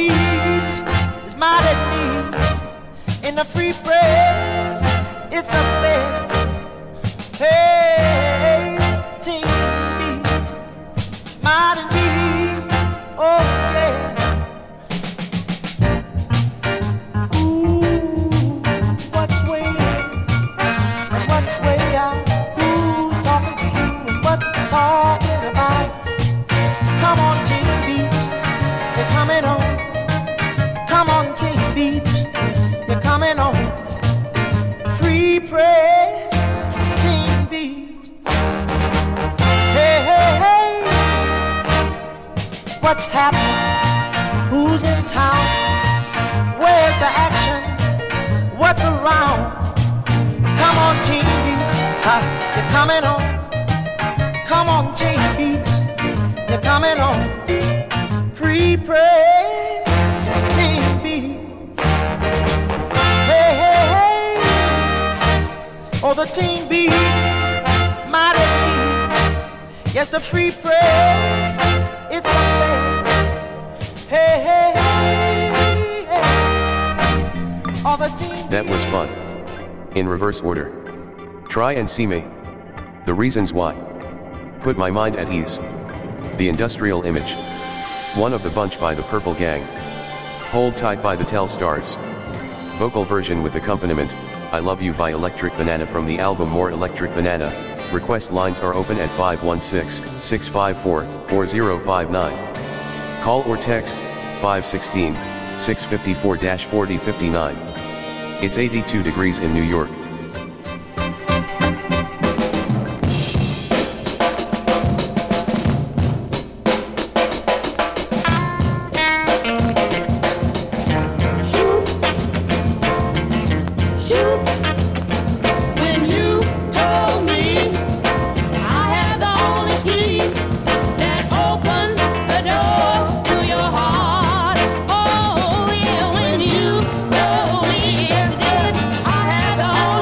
beat is mighty neat. In the free press, it's the best. Hey, team beat is mighty neat. Oh yeah. Ooh, what's way in and what's way out? Who's talking to you and what you talking about? Come on, team beat, you're coming on. Come on, team beat, you're coming on. Free press, team beat. Hey, hey, hey, what's happening? Who's in town? Where's the action? What's around? Come on, team beat, ha, you're coming on. Come on, team beat, you're coming on. Free press, team beat. Hey, hey, hey. Oh, the team beat is mighty neat. Yes, the free press, it's the best. Hey, hey, hey, hey. Oh, the team That was fun. In reverse order. Try and see me. The reasons why. Put my mind at ease. The industrial image. One of the bunch by the Purple Gang. Hold Tight by the Telstars. Vocal version with accompaniment, I Love You by Electric Banana from the album More Electric Banana. Request lines are open at 516-654-4059. Call or text 516-654-4059. It's 82 degrees in New York. Oh, yeah, when you told me yesterday, I had the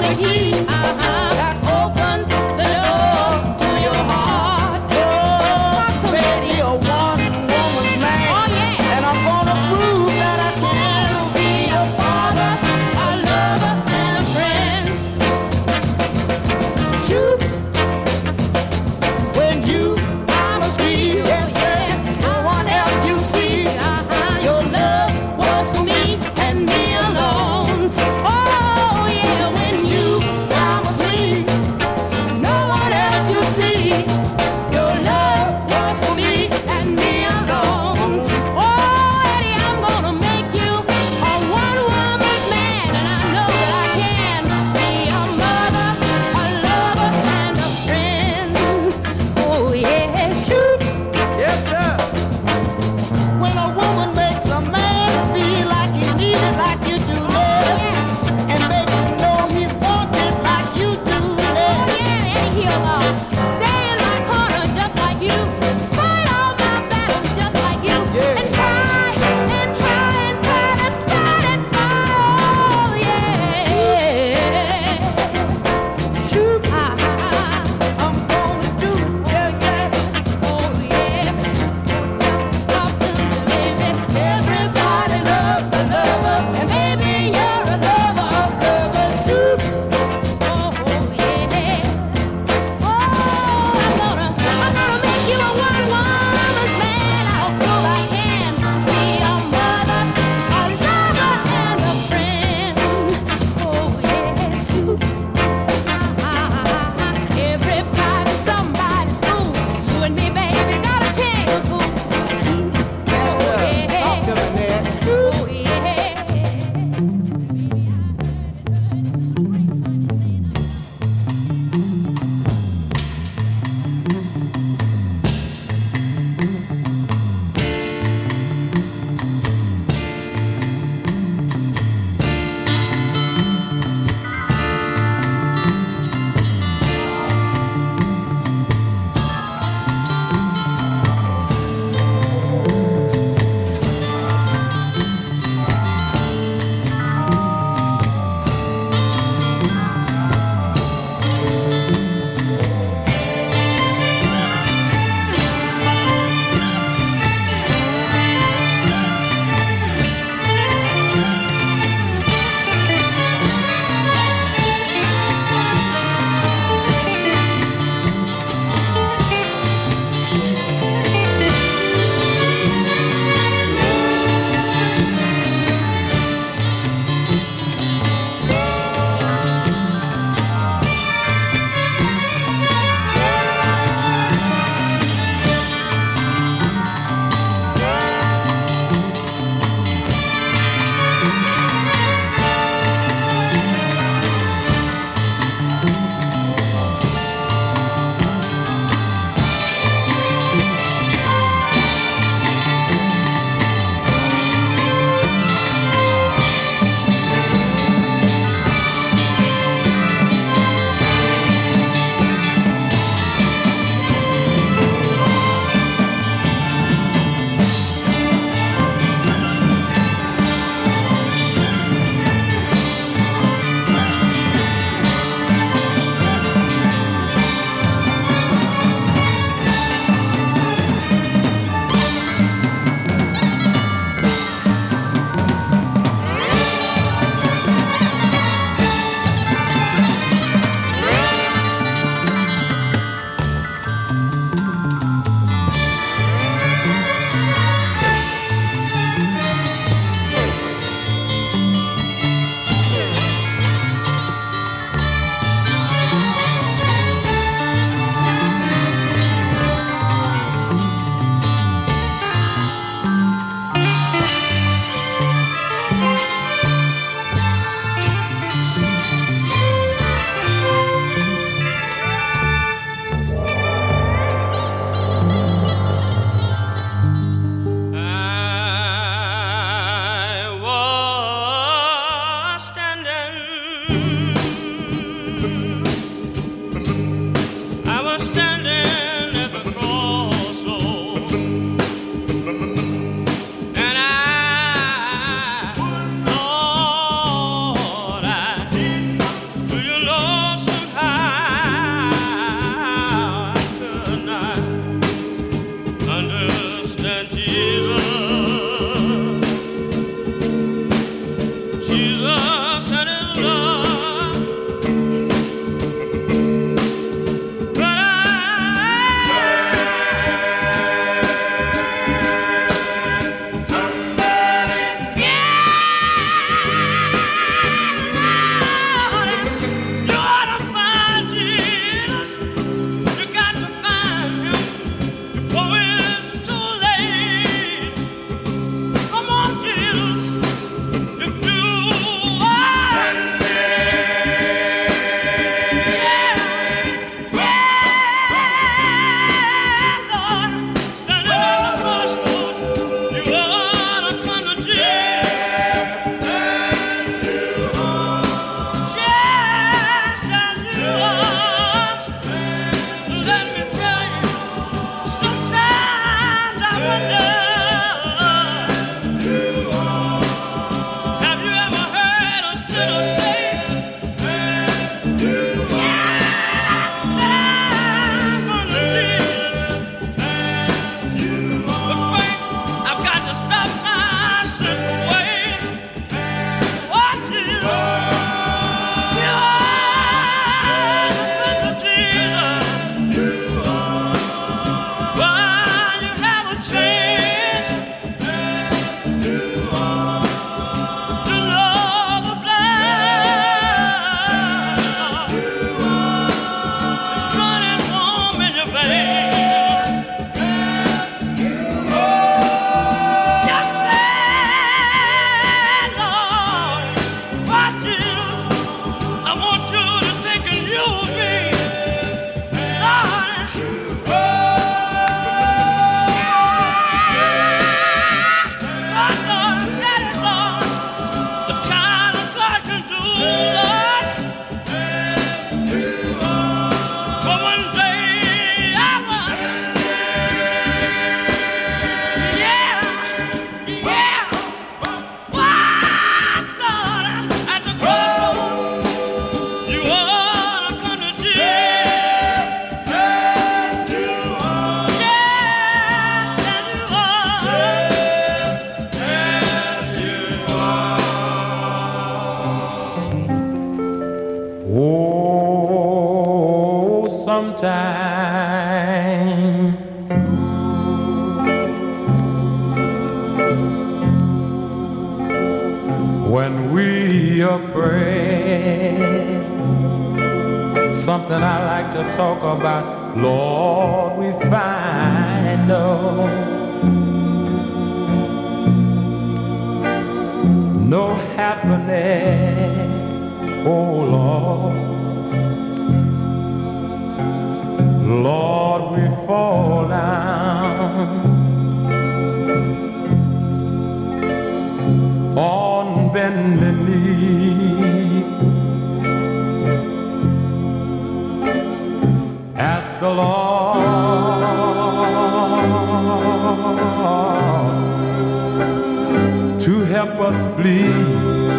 sometime. When we are praying, something I like to talk about, Lord, we find no happiness, oh Lord. Lord, we fall down on bended knee, ask the Lord to help us bleed.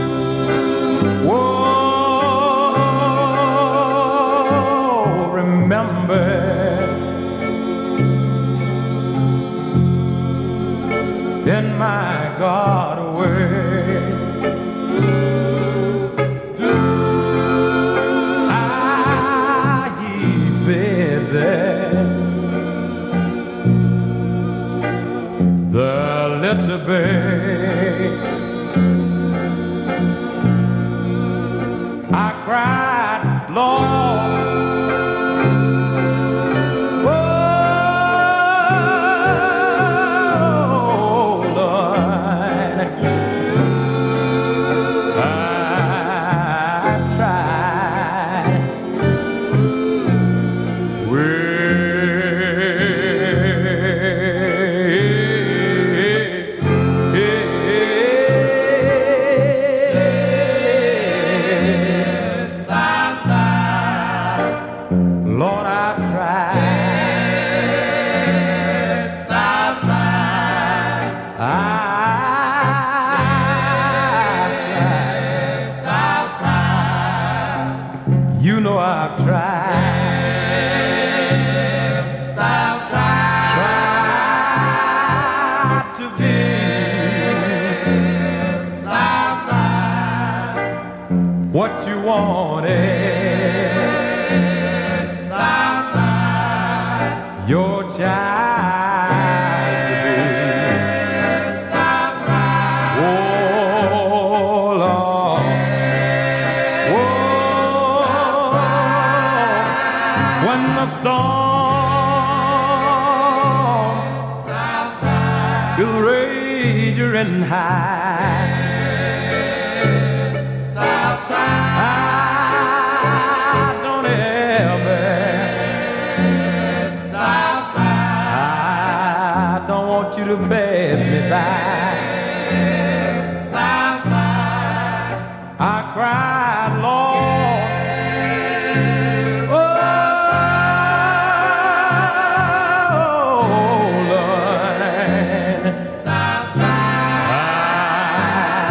Whoa, remember in my God word, do I fed the little bird. I cried, Lord, oh Lord, I tried. Lord, I tried. Yes, I've tried. Yes, I've tried. You know I've tried. Yes, I've tried. Tried to be. Yes, I've tried. What you wanted. Your child to be. Yes, I've tried. Oh Lord. Yes, oh, when the storm is raging high. Yes, I've tried. Don't ever. You to pass me by. I cried, Lord, oh Lord, I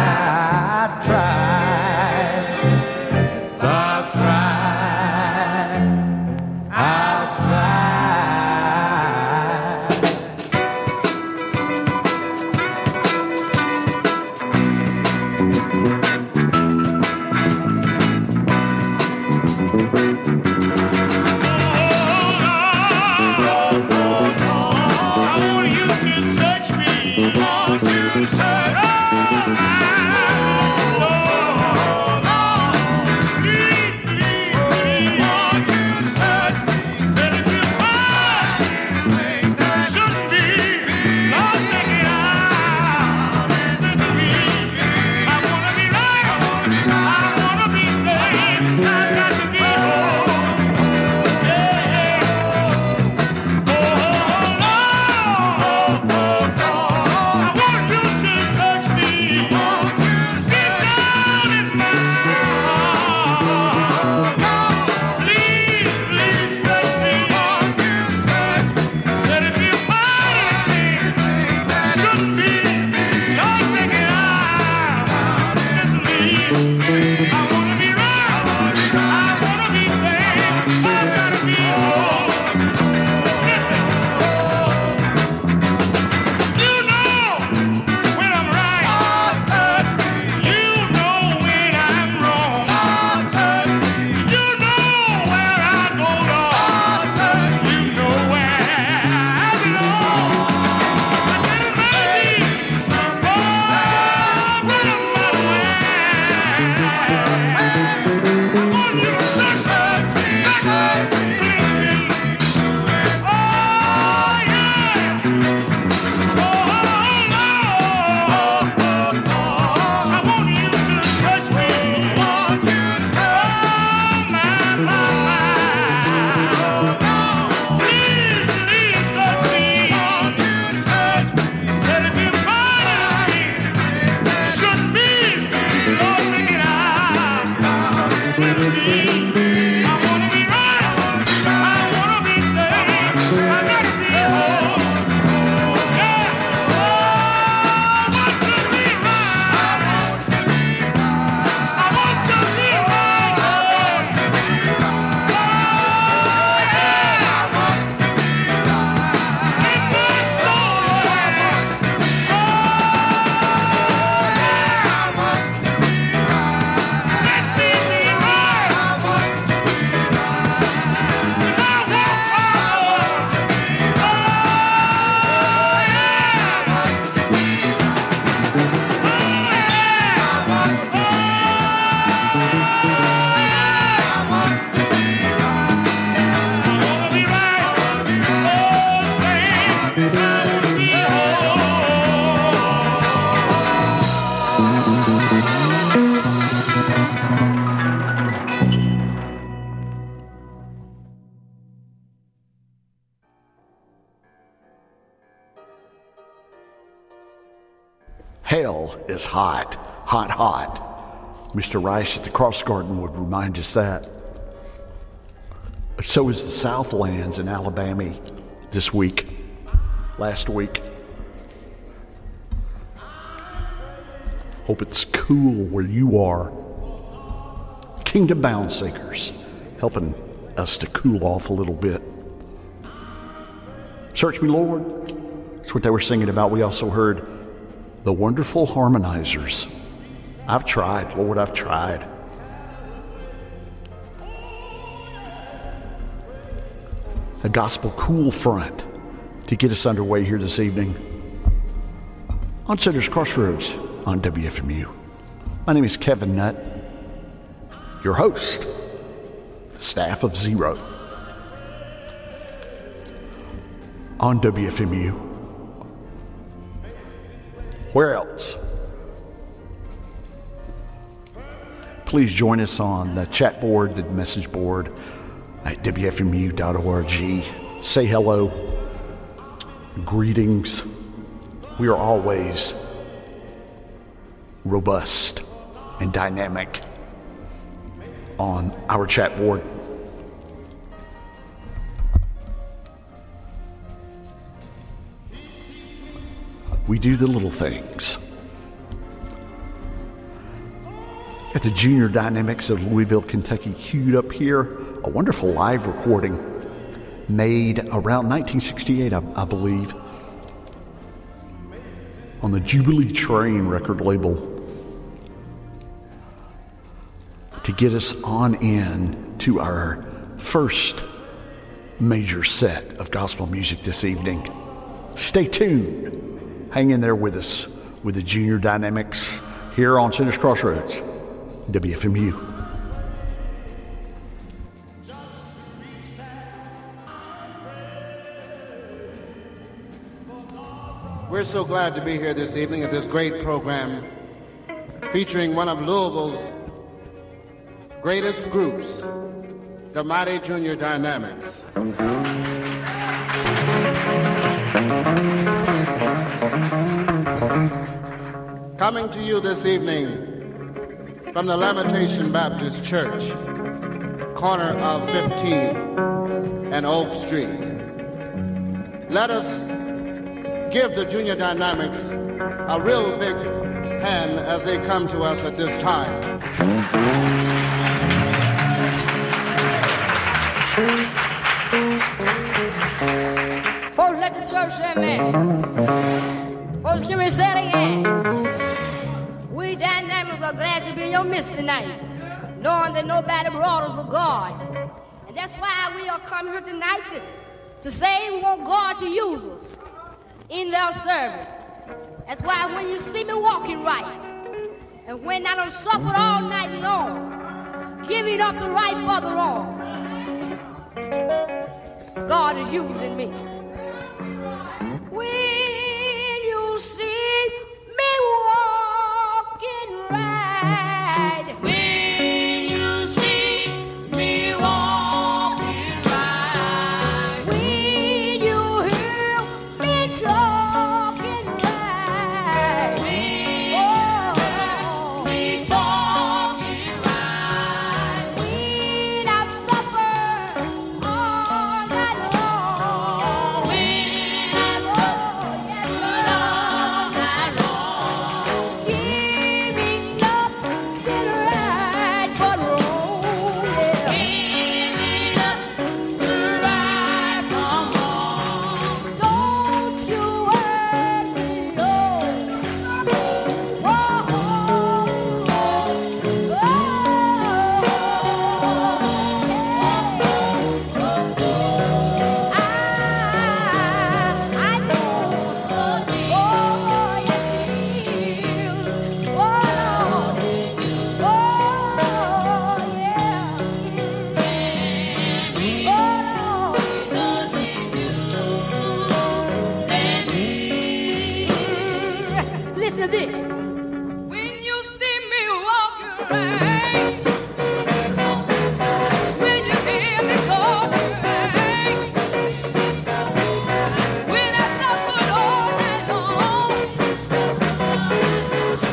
hell is hot, hot, hot. Mr. Rice at the Cross Garden would remind us that. So is the Southlands in Alabama last week. Hope it's cool where you are. Kingdom Bound Singers, helping us to cool off a little bit. Search Me, Lord. That's what they were singing about. We also heard The Wonderful Harmonizers. I've tried, Lord, I've tried. A gospel cool front to get us underway here this evening on Sitter's Crossroads on WFMU. My name is Kevin Nutt, your host, the staff of Zero on WFMU. Where else? Please join us on the chat board, the message board at WFMU.org. Say hello, greetings. We are always robust and dynamic on our chat board. We do the little things. Got the Junior Dynamics of Louisville, Kentucky queued up here. A wonderful live recording made around 1968, I believe, on the Jubilee Train record label to get us on in to our first major set of gospel music this evening. Stay tuned. Hang in there with us with the Junior Dynamics here on Sitter's Crossroads, WFMU. We're so glad to be here this evening at this great program featuring one of Louisville's greatest groups, the Mighty Junior Dynamics. Coming to you this evening from the Lamentation Baptist Church, corner of 15th and Oak Street. Let us give the Junior Dynamics a real big hand as they come to us at this time. Folks, let the church say amen. Folks, can we say it again? We Dynamics are glad to be in your midst tonight, knowing that nobody brought us but God. And that's why we are coming here tonight to say we want God to use us in their service. That's why when you see me walking right, and when I done suffered all night long, giving up the right for the wrong, God is using me. When you see me walking right, when you see me walking right, when you hear me talking right, oh, me talking right, when I suffer all night long, when I suffer all night long, giving up the right for the wrong, yeah. Giving up the right for wrong. Don't you hurt me, oh, I know, oh, yes it is, oh, yeah, listen to this. When you see me walking right, when you hear me talking right, when I suffered all night long,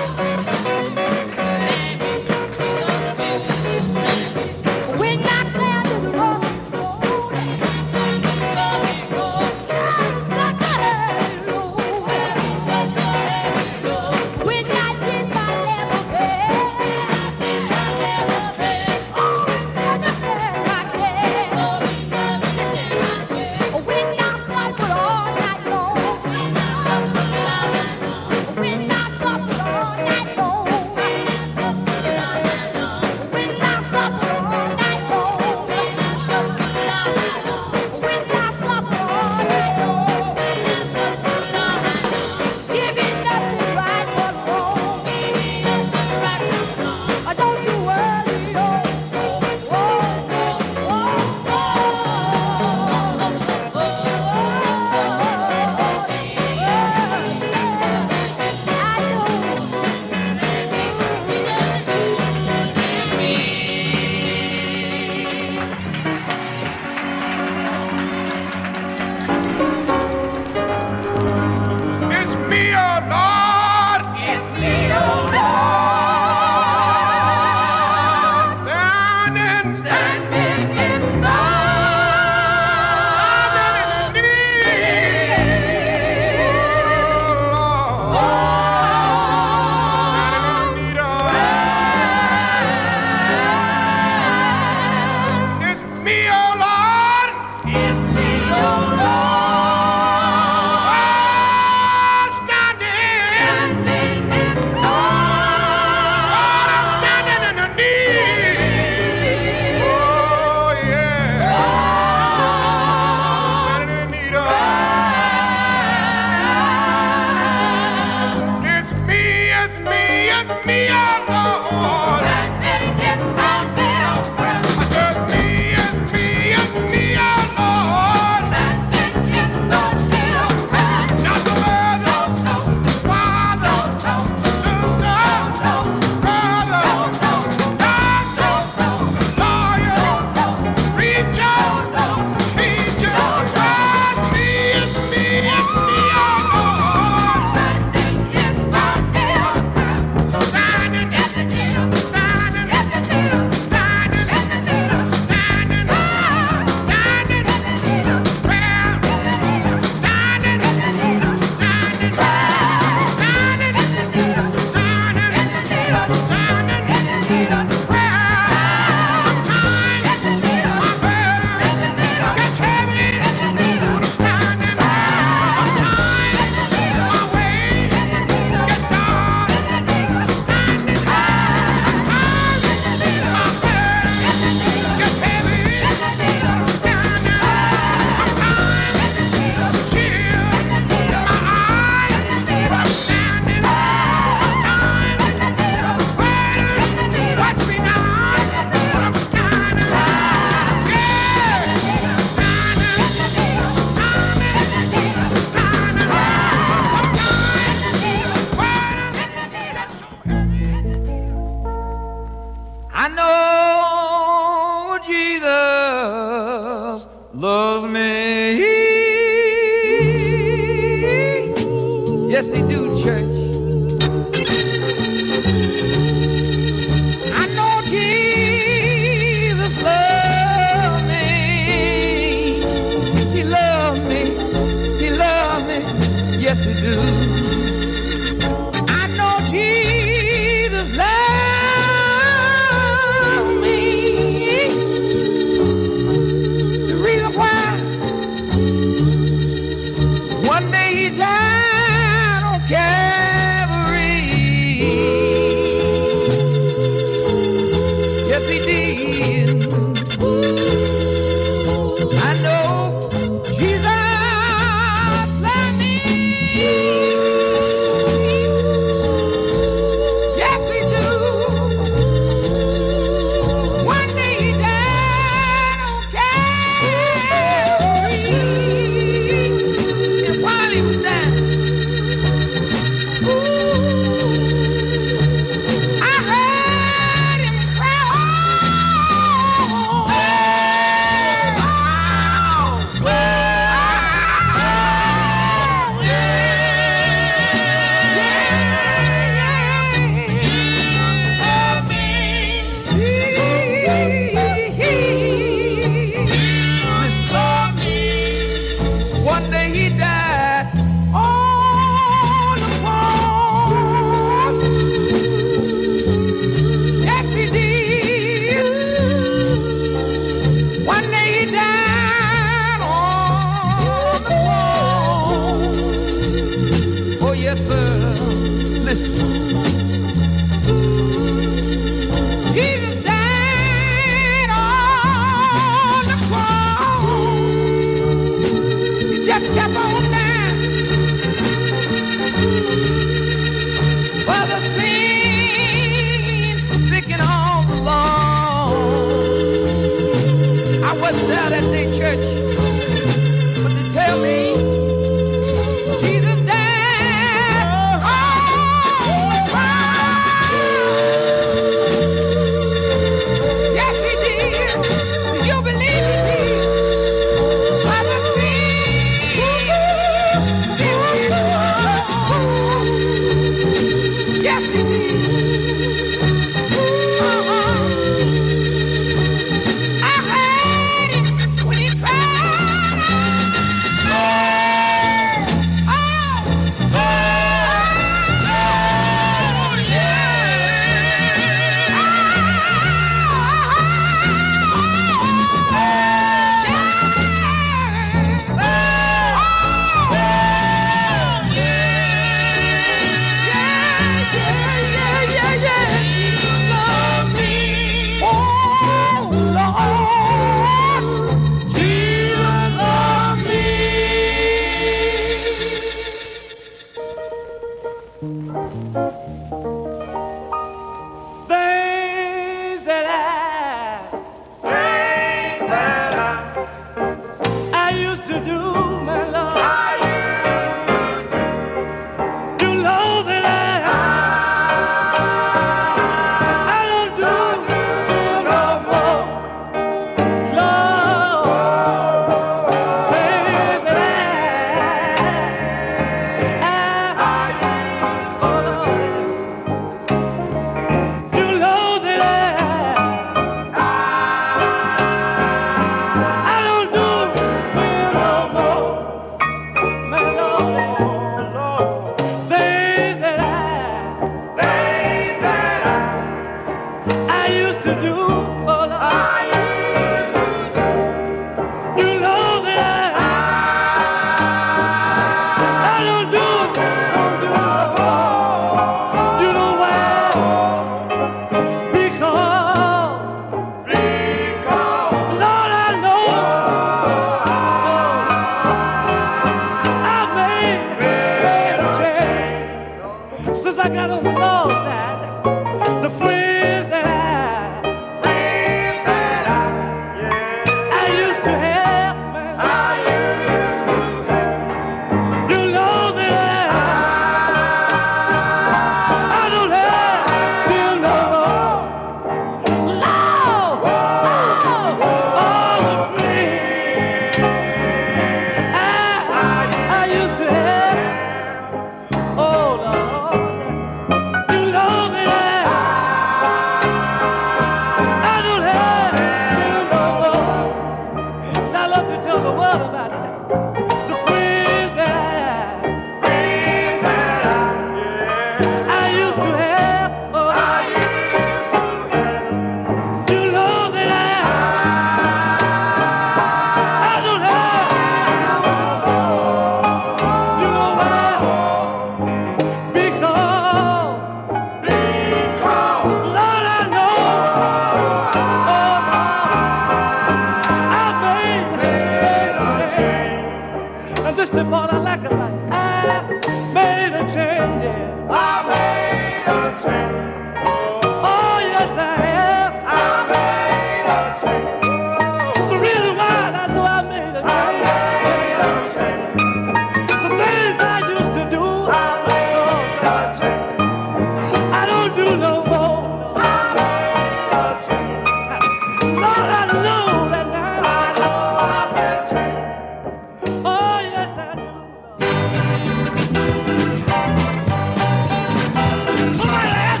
Somebody ask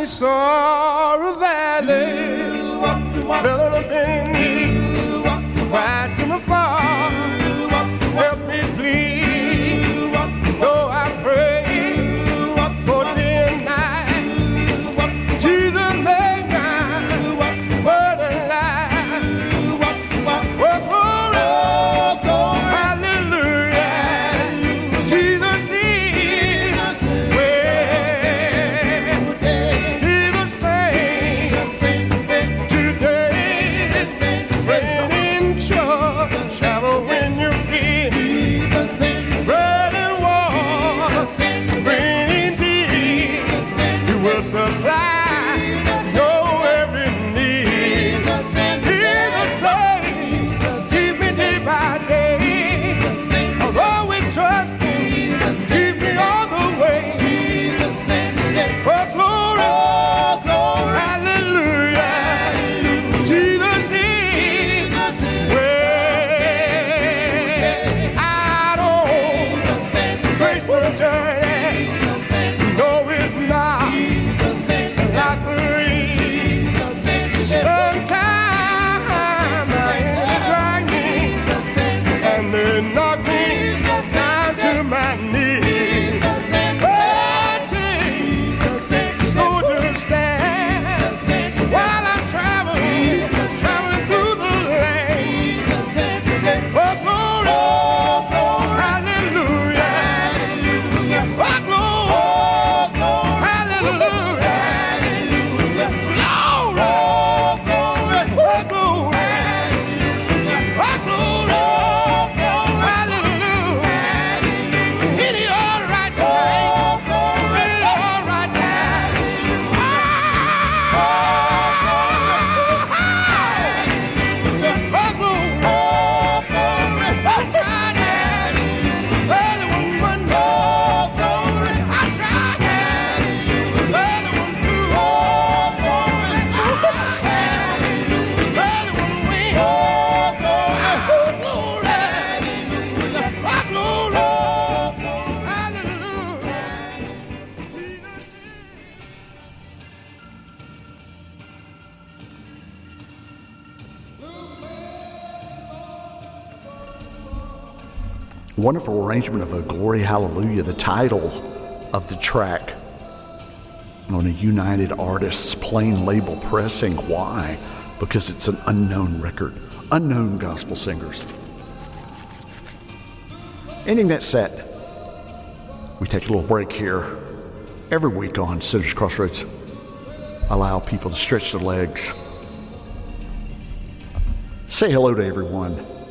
saw a valley, fell a penny, cried to my Father, help me please. Though I pray for day and night, Jesus made my word alive. Oh, glory, hallelujah. Jesus is He's the same today, when in church, travel when you feel bread and water, when indeed He will supply your every need. He's the same, keep me day by day. I'll always trust Him, keep me all the way. Oh, glory, hallelujah. Jesus is out on graceful journey. No, it's not like the rain. Sometime they drag me and they knock me down to my knees. But soldiers stand while I'm traveling through the land. Oh, glory, hallelujah. Oh, glory, hallelujah. Glory, oh, glory, hallelujah. Any all right time, any all right time. Wonderful arrangement of a Glory Hallelujah, the title of the track on a United Artists plain label pressing. Why? Because it's an unknown record, unknown gospel singers. Ending that set, we take a little break here. Every week on Sinners Crossroads, allow people to stretch their legs, say hello to everyone,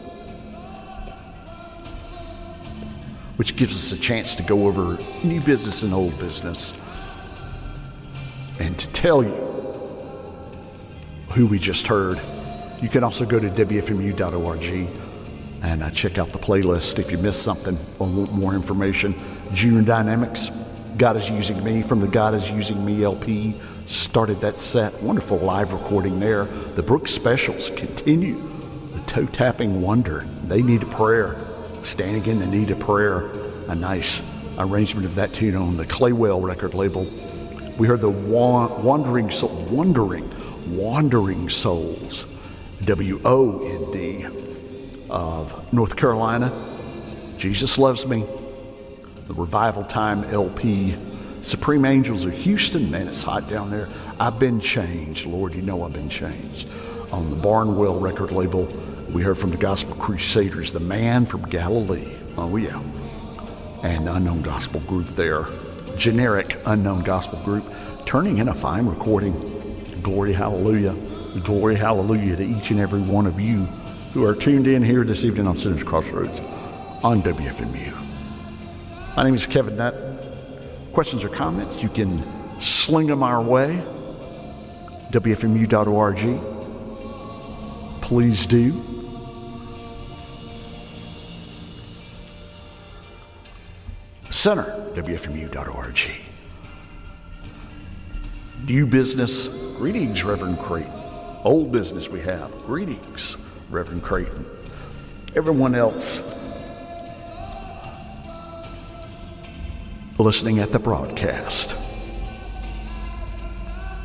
which gives us a chance to go over new business and old business and to tell you who we just heard. You can also go to WFMU.org and check out the playlist if you missed something or want more information. Junior Dynamics, God Is Using Me from the God Is Using Me LP started that set. Wonderful live recording there. The Brooks Specials continue. The Toe Tapping Wonder, They Need a Prayer. Standing in the Need of Prayer, a nice arrangement of that tune on the Claywell record label. We heard the Wandering Souls, WOND of North Carolina. Jesus Loves Me, the Revival Time LP. Supreme Angels of Houston, man, it's hot down there. I've Been Changed, Lord, you know I've been changed. On the Barnwell record label, we heard from the Gospel Crusaders, The Man from Galilee. Oh, yeah. And the Unknown Gospel Group there. Generic Unknown Gospel Group. Turning in a fine recording. Glory, hallelujah. Glory, hallelujah to each and every one of you who are tuned in here this evening on Sinners Crossroads on WFMU. My name is Kevin Nutt. Questions or comments, you can sling them our way. WFMU.org. Please do. Center, WFMU.org. New business, greetings, Reverend Creighton. Old business we have, greetings, Reverend Creighton. Everyone else listening at the broadcast,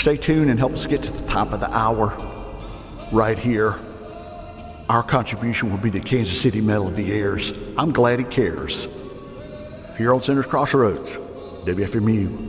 Stay tuned and help us get to the top of the hour right here. Our contribution will be the Kansas City Melody Airs. I'm Glad He Cares. Here on Center's Crossroads, WFMU.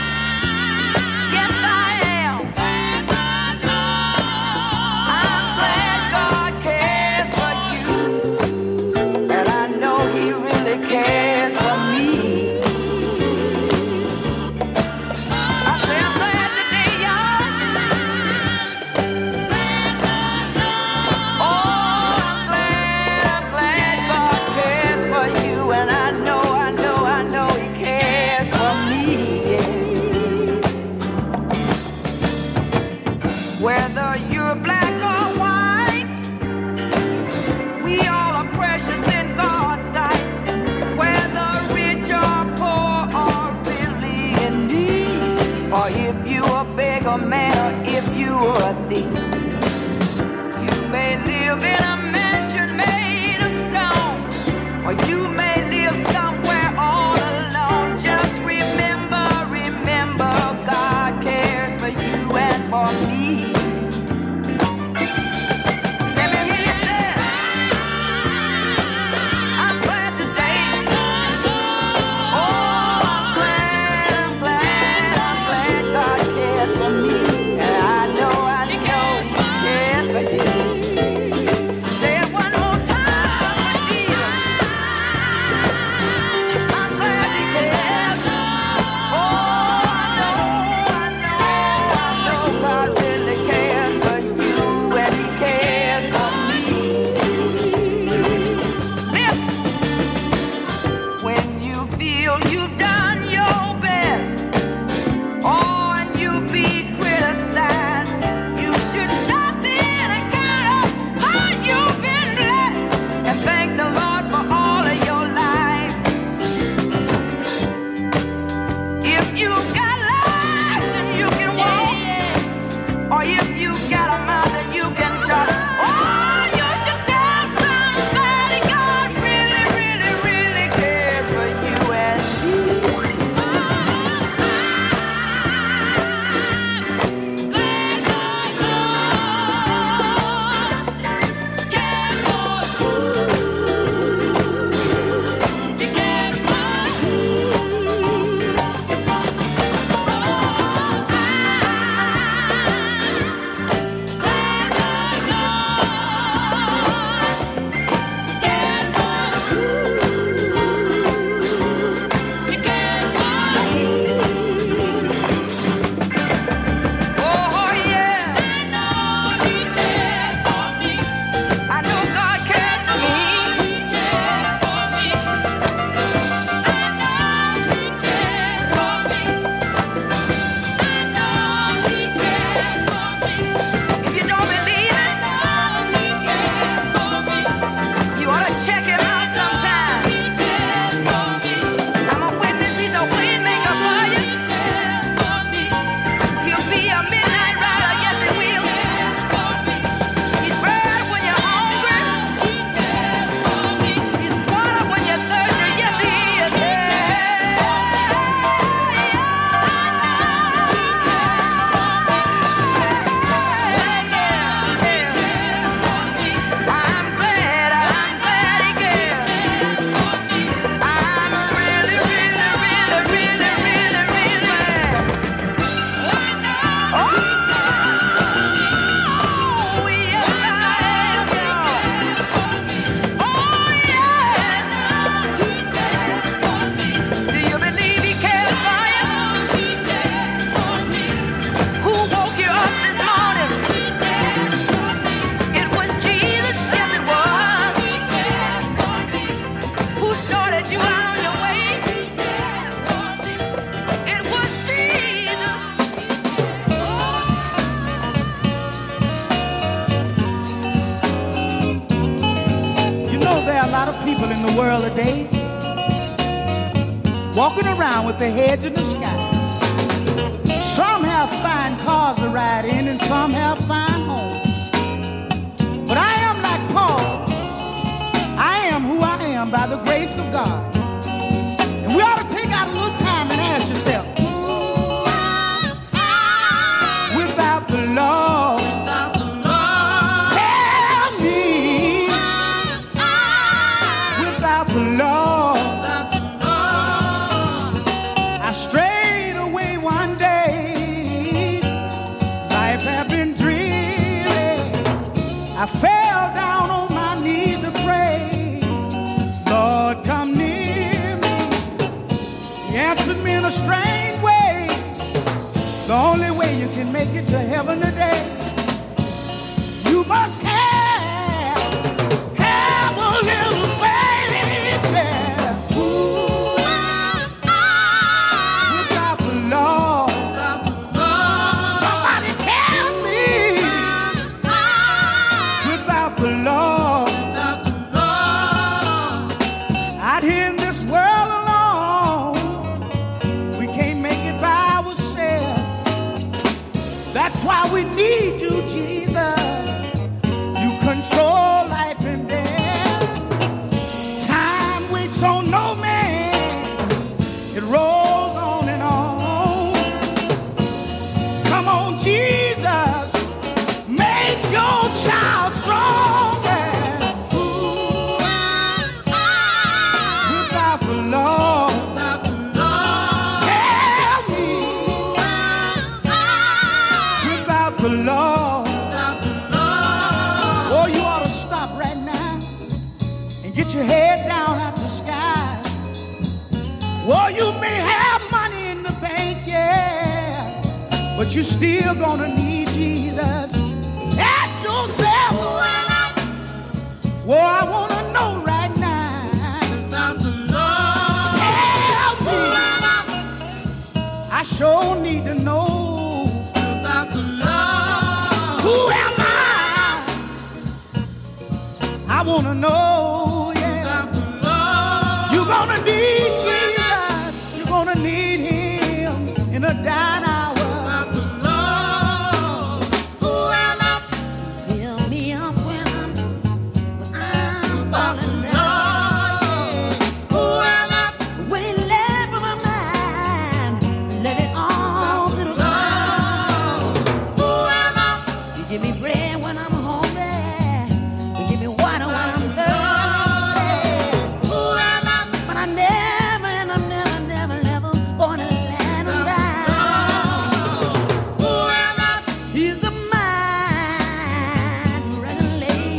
I'm glad lot of people in the world today walking around with their heads in the sky. Some have fine cars to ride in and some have fine homes. But I am like Paul. I am who I am by the grace of God. And we ought to take out a little time and ask yourself, without the Lord, tell me, without the Lord, I strayed away one day. Life had been dreary. I fell down on my knees to pray. Lord, come near me. He answered me in a strange way. The only way you can make it to heaven today, you must have a little faith there. Without the Lord, somebody tell me, without the Lord, out here in this world alone, we can't make it by ourselves. That's why we need you, Jesus. You control life and death. Time waits on no man. It rolls on and on. Come on, Jesus. Make your child stronger. Without the Lord, tell me, without the Lord. Oh, you ought to stop right now and get your head down at the sky. Well, you may have money in the bank, yeah, but you're still gonna need Jesus. Ask yourself, well, I wanna know right now. Tell me, I sure need to know. Who am I? I wanna know, yeah. You're gonna need Jesus. You're gonna need him in a dying hour. Fill me up when I'm falling down. When he left my mind, let it all to the ground. You give me bread when I'm hungry. You give me water when I'm thirsty. But I never, and I'm never gonna let him down. He's a mind regulating.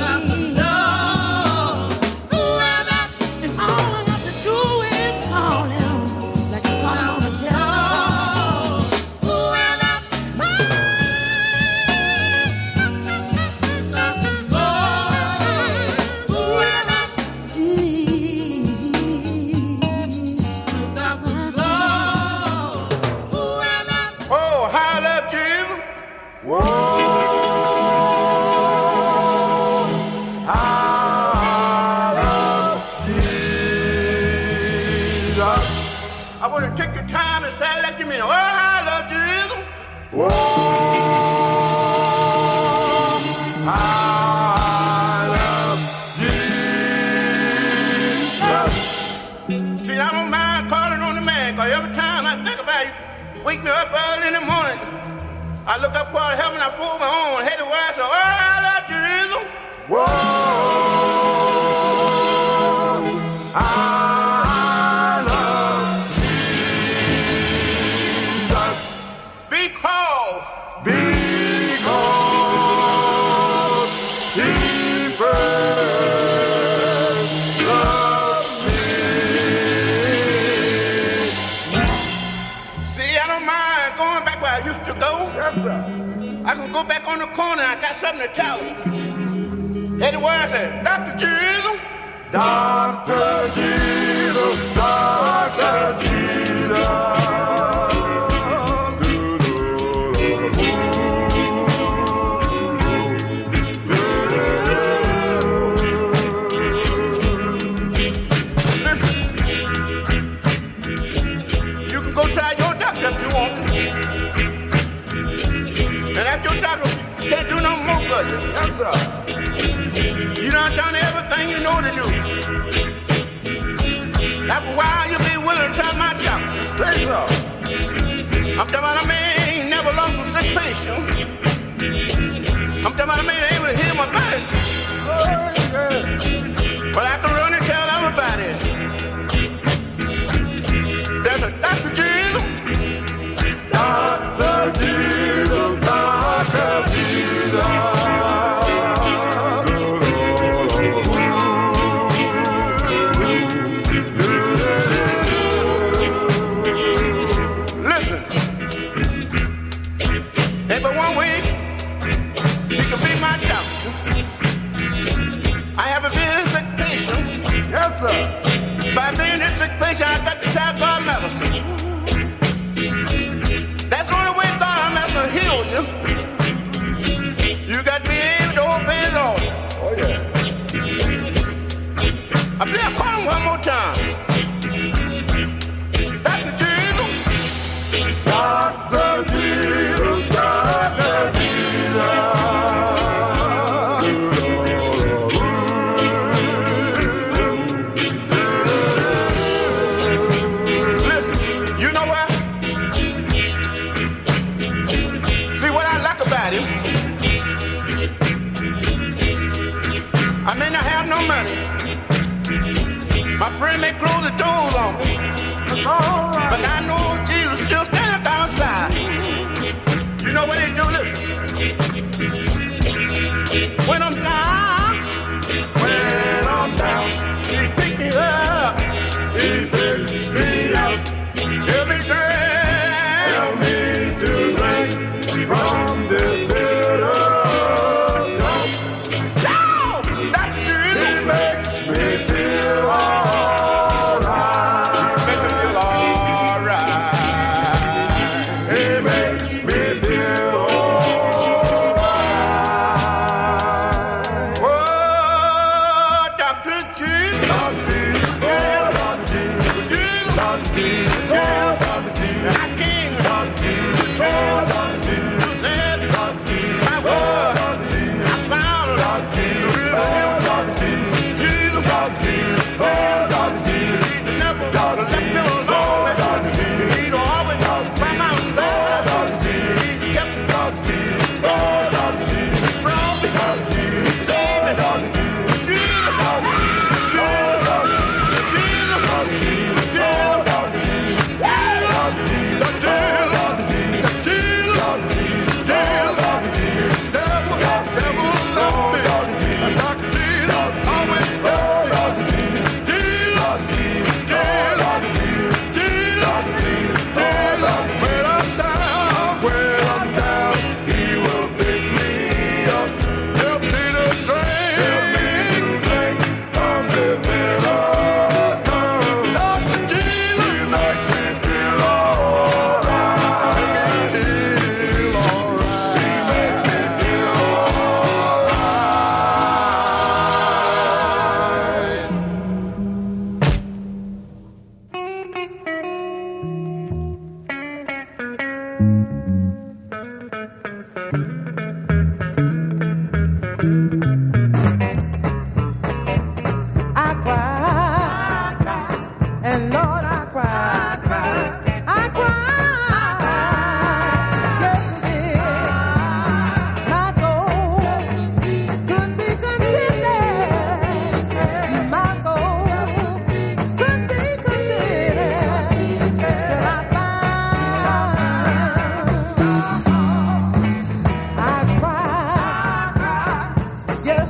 And all I have to do is call him, like you call him on the telephone. Oh, how I love Jesus. I want to take the time to say, let you mean, oh, how I love Jesus. See, I don't mind calling on the man, because every time I think about you, wake me up early in the morning. I look up toward heaven, I pull my own head away, I say, oh, I love Jesus. I love Jesus. Because he first loved me. See, I don't mind going back where I used to go. Yes, sir. I can go back on the corner, I got something to tell them. Anyway, I said, Dr. Jesus. Dr. Jesus, Dr. Jesus. You done everything you know to do. After a while, you'll be willing to tell my doctor. Say so. I'm talking about a man ain't never lost a sick patient. I'm talking about a man able to heal my body. But I can run and tell everybody. There's a Dr. Jesus. Dr. Jesus, Dr. Jesus. Yes, sir. By being a sick patient, I got to take God medicine. That's the only way God medicine will heal you. You got to be able to obey the Lord. Oh, yeah. I feel I call him one more time. Dr. Jesus. Dr. Jesus, Dr. Jesus. I may not have no money. My friend may close the doors on me. But I know Jesus still standing by my side. You know what he do? Listen. When I'm down, he pick me up. He picks me up. Help me to drink from this bitter. Yes.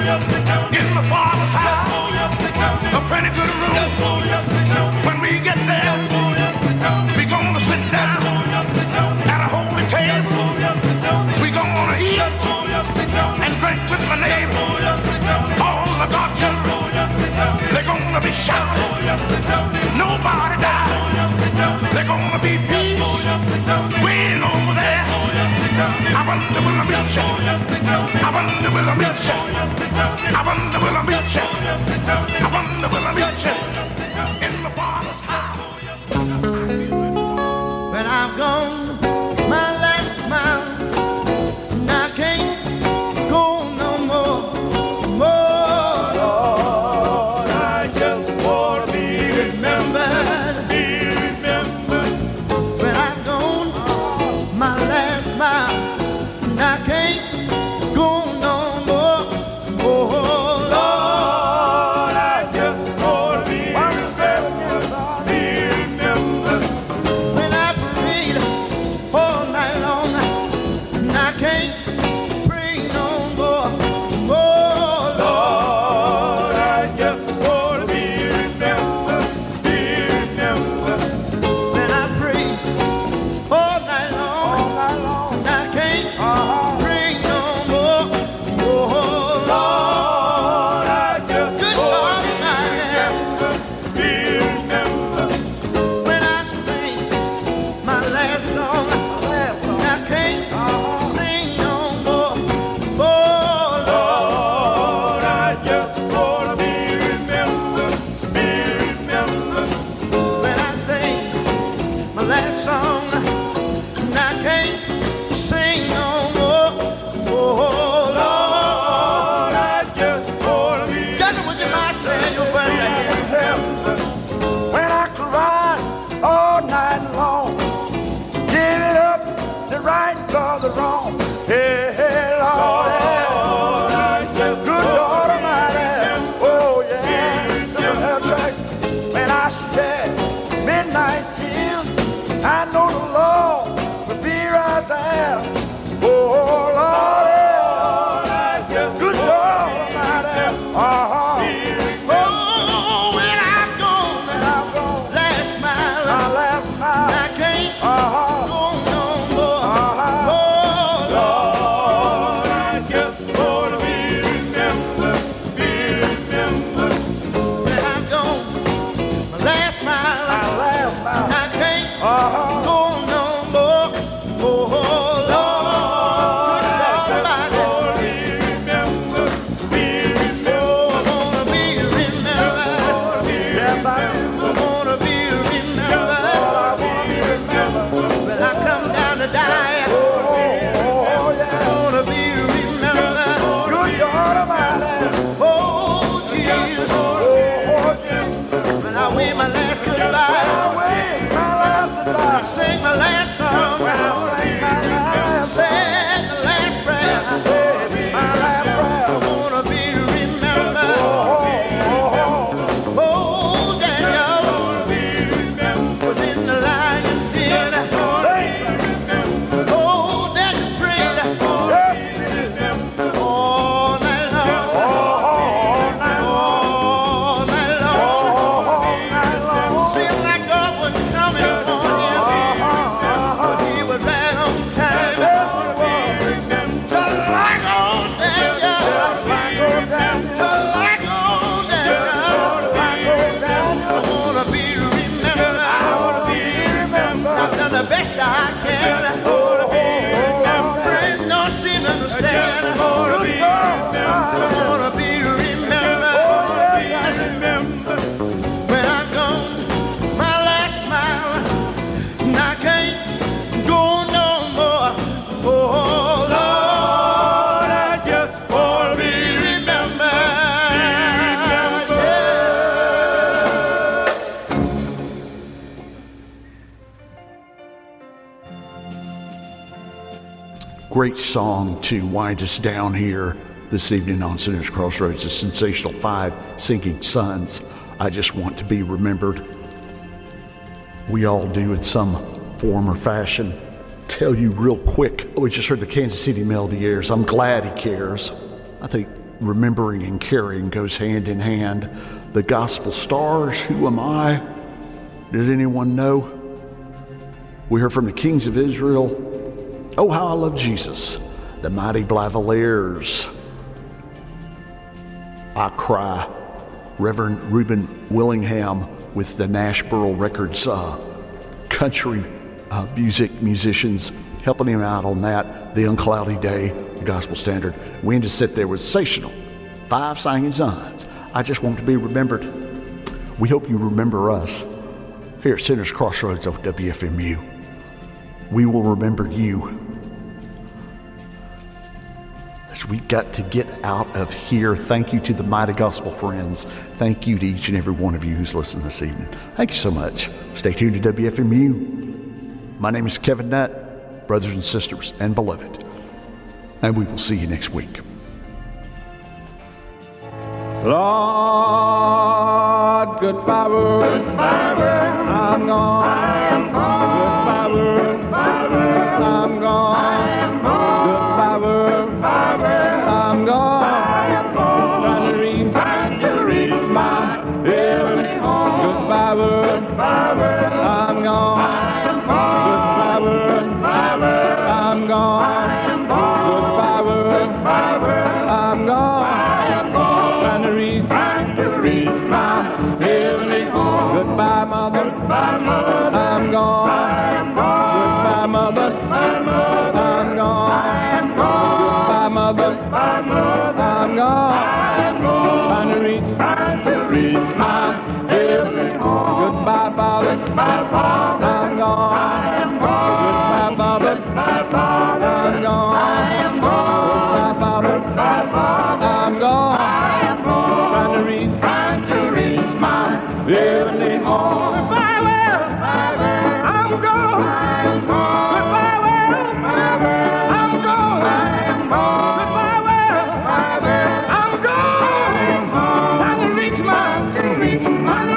in my Father's house. A pretty good room. When we get there, we gonna sit down at a holy table. We gonna eat and drink with my neighbor. All the God children, they're gonna be shouting. Nobody died. They're gonna be peace waiting over there. I wonder will I meet you. I wonder will I meet you. I wonder will I meet you. I wonder will I meet you in my Father's house. When I've gone my last mile, and I can't go no more. Lord, I just want to be remembered. When I've gone my last mile, and I can't go no more. Oh, Lord, I just want to be remembered. When I prayed all night long, and I can't pray no more. Oh, Lord, I just want to be remembered. When I prayed all night long, and I can't pray no more. Oh, Lord, I just good Lord Almighty, when I sing my last song, and I can't sing no more. Oh, Lord, I just want to be remembered. When I sing my last song, and I can't sing no more. Oh, Lord, I just want to be. Just what you might say, your when I cry all night long, give it up, the right for the wrong. Hey, hey, Lord, good Lord Almighty, oh yeah, that's right. When I said midnight till, I know the Lord will be right there. Oh Lord, good Lord Almighty, oh, when I'm gone, last mile, I can't go no more. Oh Lord, I just want to be remembered. When I'm gone, last mile, I can't go no more. Oh Lord, Almighty, oh, I wanna be remembered. Yes, I wanna be remembered. When I come down to die, I wanna be remembered. Good God Almighty, oh Jesus, when I wave my last goodbye, I sing my last song, say the last prayer, I wanna be remembered. Oh, Daniel was in the lion's den. Oh, Daniel prayed all night long. All night long. Seemed like God was coming for him, but he was right on time. Just like old Daniel. Just like old Daniel. I wanna be remembered. I've done the best I can. Friends don't seem to understand. I wanna be remembered. When I'm gone, my last mile, and I can't go no more. Oh Lord, I just wanna be remembered. Great song to wind us down here this evening on Sinner's Crossroads. The Sensational Five, Sinking Suns. I just want to be remembered. We all do in some form or fashion. Tell you real quick, we just heard the Kansas City Melody airs. I'm glad he cares. I think remembering and caring goes hand in hand. The gospel stars, who am I? Did anyone know? We heard from the Kings of Israel, Oh How I Love Jesus, the Mighty Blavaliers, I Cry, Reverend Reuben Willingham with the Nashboro Records country musicians helping him out on that, The Uncloudy Day, the Gospel Standard. We had to sit there with Sensational, 5 singing sons. I Just Want to Be Remembered. We hope you remember us here at Sinners Crossroads of WFMU. We will remember you. As we got to get out of here, thank you to the Mighty Gospel Friends. Thank you to each and every one of you who's listening this evening. Thank you so much. Stay tuned to WFMU. My name is Kevin Nutt, brothers and sisters and beloved. And we will see you next week. Lord, goodbye word, I'm gone. Goodbye word, I'm gone. Goodbye word, I'm gone. Trying to reach my heavenly home. Goodbye word, I'm gone. Goodbye word, I'm gone. Goodbye word, I'm gone. Trying to reach my heavenly home. Goodbye, mother. Goodbye, mother. I'm gone. Goodbye, mother. I'm gone. Goodbye, mother. I'm gone. Trying to reach my heavenly home. Goodbye, father. I'm gone. Goodbye, father. I'm gone. Goodbye, father. I'm gone. Trying to reach my heavenly home. Goodbye, well, I'm gone. Goodbye, well, I'm gone. Goodbye, well, I'm gone. Trying to reach my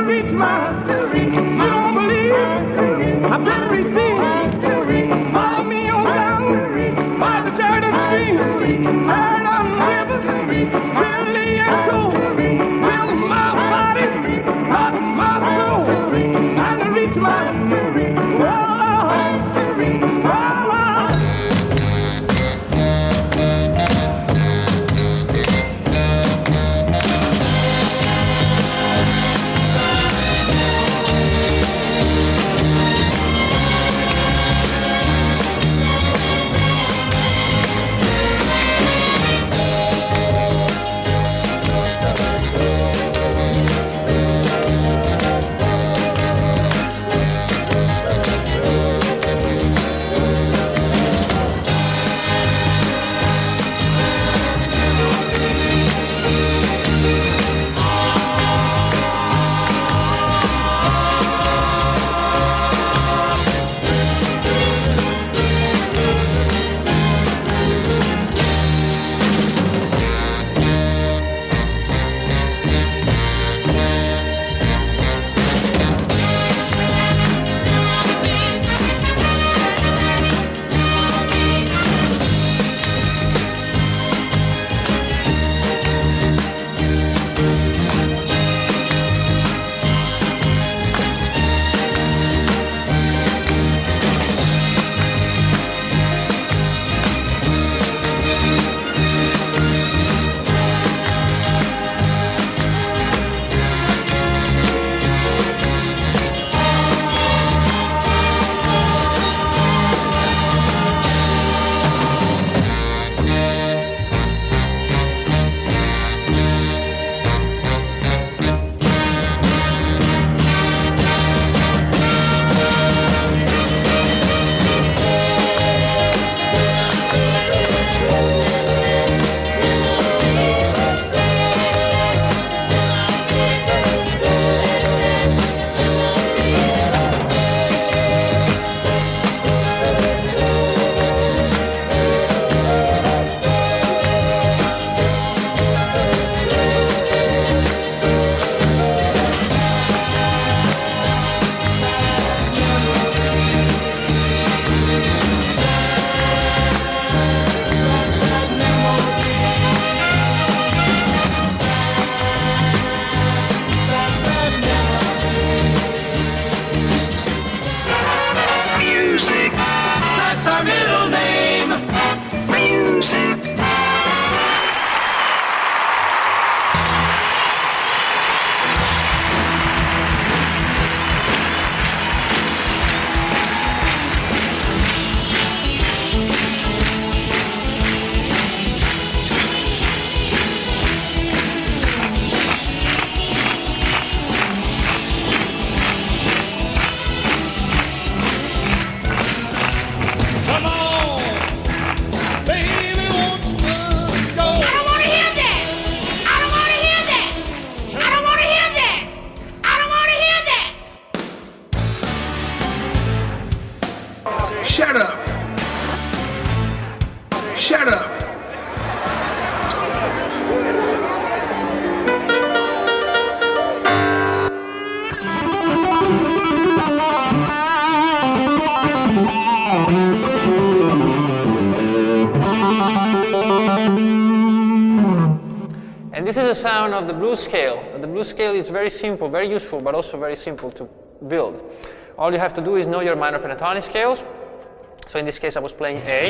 And this is the sound of the blues scale. The blues scale is very simple, very useful, but also very simple to build. All you have to do is know your minor pentatonic scales. So in this case I was playing A.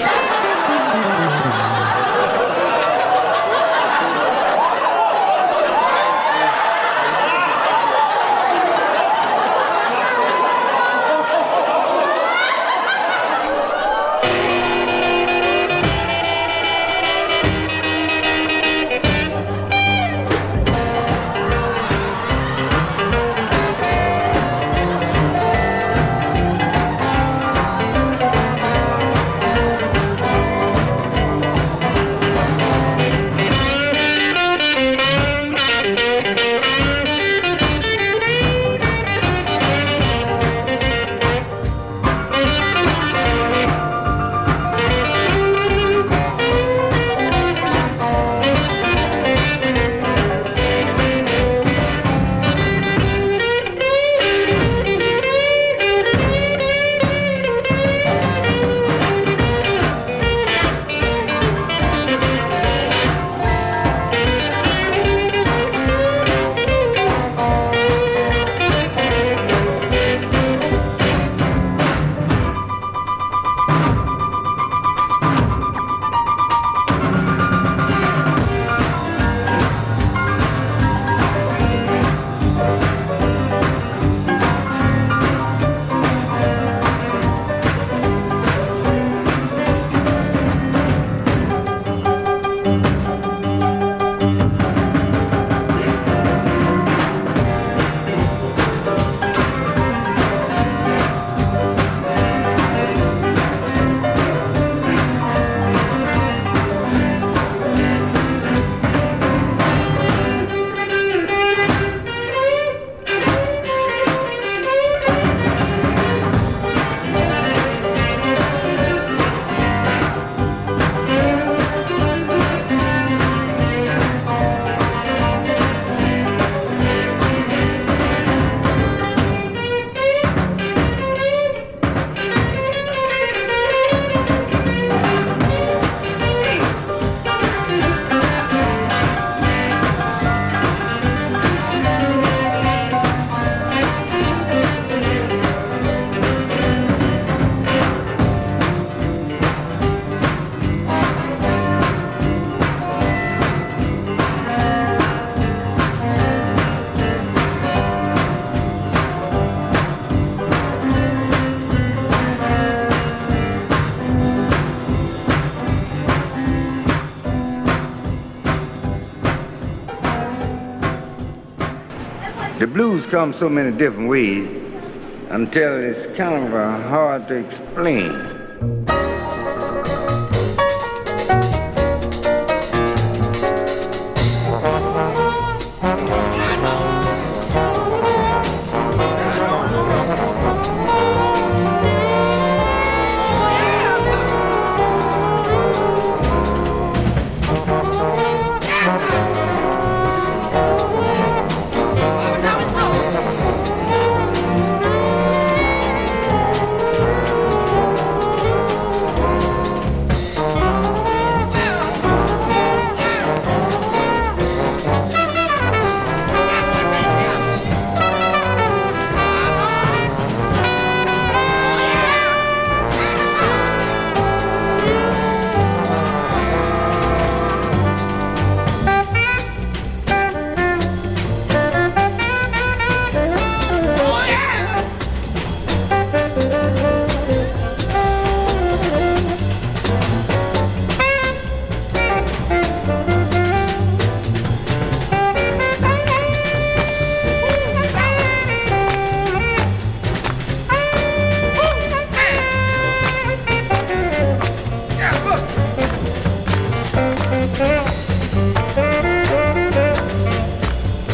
The blues come so many different ways until it's kind of hard to explain.